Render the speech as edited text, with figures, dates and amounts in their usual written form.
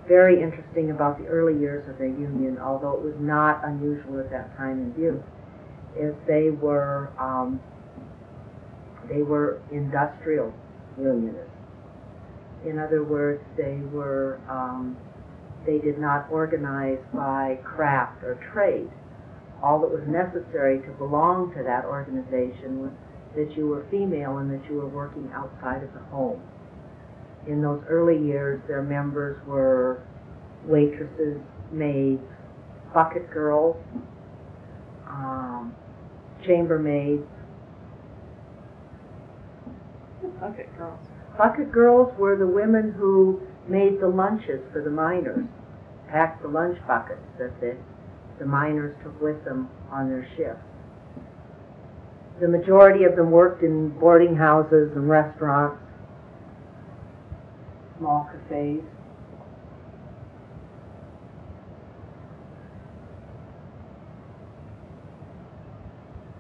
very interesting about the early years of the union, although it was not unusual at that time in Butte, is they were industrial unionists. In other words, they did not organize by craft or trade. All that was necessary to belong to that organization was that you were female and that you were working outside of the home. In those early years, their members were waitresses, maids, bucket girls, chambermaids. Bucket girls. Bucket girls were the women who made the lunches for the miners, packed the lunch buckets that the miners took with them on their shifts. The majority of them worked in boarding houses and restaurants, small cafes.